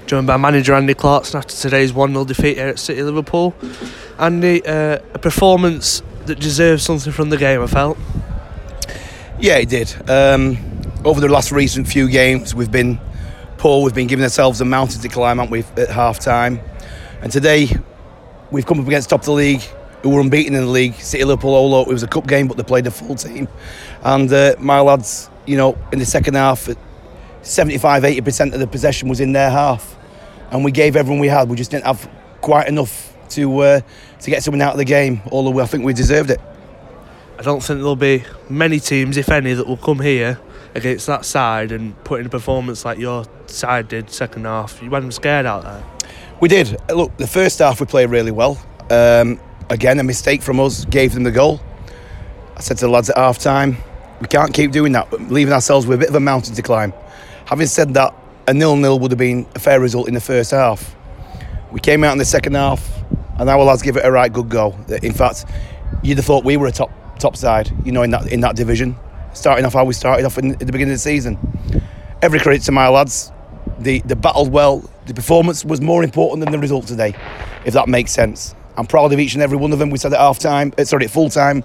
joined by manager Andy Clarkson after today's 1-0 defeat here at City Liverpool. Andy, a performance that deserves something from the game, I felt. Yeah, it did. Over the last recent few games, we've been poor. We've been giving ourselves a mountain to climb, haven't we, at half-time. And today, we've come up against top of the league, who were unbeaten in the league. City Liverpool, although it was a cup game, but they played a full team. And my lads, in the second half, 75-80% of the possession was in their half. And we gave everyone we had. We just didn't have quite enough to get something out of the game, although I think we deserved it. I don't think there'll be many teams, if any, that will come here against that side and put in a performance like your side did second half. You weren't scared out there? We did. Look, the first half we played really well. Again, a mistake from us gave them the goal. I said to the lads at half time, we can't keep doing that, leaving ourselves with a bit of a mountain to climb. Having said that, a 0-0 would have been a fair result in the first half. We came out in the second half and our lads give it a right good go. In fact, you'd have thought we were a top side, in that division, starting off how we started off in the beginning of the season. Every credit to my lads. They battled well. The performance was more important than the result today, if that makes sense. I'm proud of each and every one of them. We said at at full time,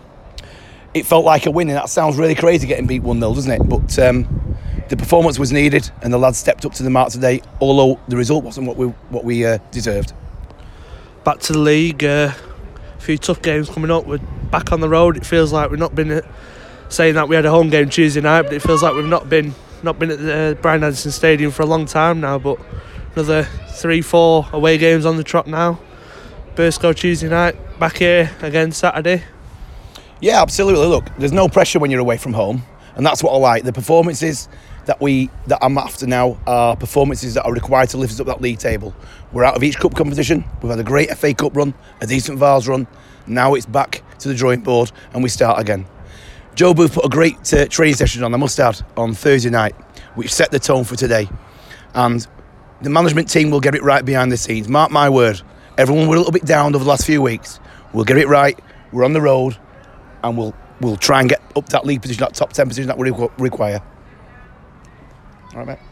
it felt like a win, and that sounds really crazy getting beat 1-0, doesn't it? But the performance was needed, and the lads stepped up to the mark today, although the result wasn't what we deserved. Back to the league, a few tough games coming up. We're back on the road. It feels like we've not been saying that we had a home game Tuesday night, but it feels like we've not been at the Brian Addison Stadium for a long time now. But another 3-4 away games on the trot now. Burscough Tuesday night, back here again Saturday. Yeah, absolutely. Look, there's no pressure when you're away from home, and that's what I like. The performances that I'm after now are performances that are required to lift us up that league table. We're out of each cup competition. We've had a great FA Cup run, a decent Vars run. Now it's back to the drawing board and we start again. Joe Booth put a great training session on, I must add, on Thursday night, which set the tone for today. And the management team will get it right behind the scenes. Mark my word, everyone was a little bit down over the last few weeks. We'll get it right. We're on the road and we'll try and get up that league position, that top 10 position that we require. All right, mate.